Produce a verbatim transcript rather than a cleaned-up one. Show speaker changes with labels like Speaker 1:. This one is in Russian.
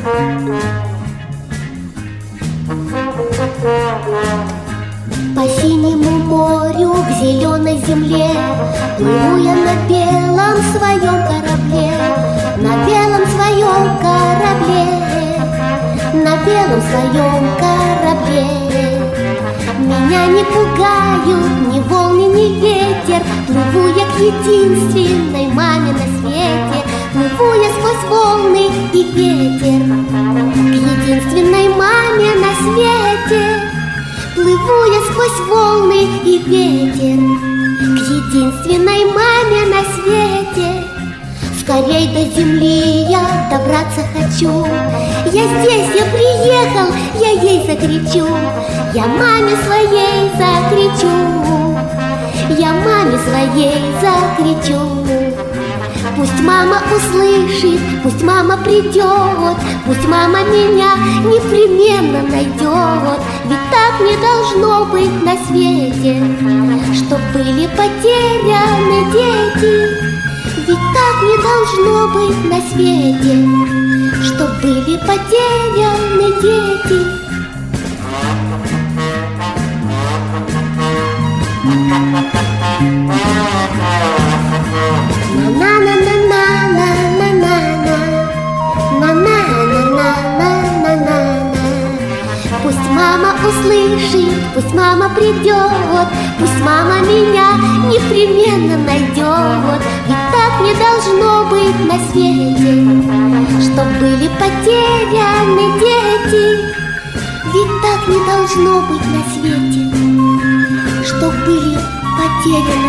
Speaker 1: По синему морю к зеленой земле плыву я на белом своем корабле, на белом своем корабле, на белом своем корабле. Меня не пугают ни волны, ни ветер, плыву я к единственной маме на свете, плыву я сквозь волны и ветер к единственной маме на свете. Плыву я сквозь волны и ветер к единственной маме на свете. Скорей до земли я добраться хочу. Я здесь, я приехал, я ей закричу. Я маме своей закричу. Я маме своей закричу. Пусть мама услышит, пусть мама придет, пусть мама меня непременно найдет. Ведь так не должно быть на свете, чтоб были потеряны дети. Ведь так не должно быть на свете, чтоб были потеряны дети. Пусть мама услышит, пусть мама придет, пусть мама меня непременно найдет. Ведь так не должно быть на свете, чтоб были потеряны дети. Ведь так не должно быть на свете, чтоб были потеряны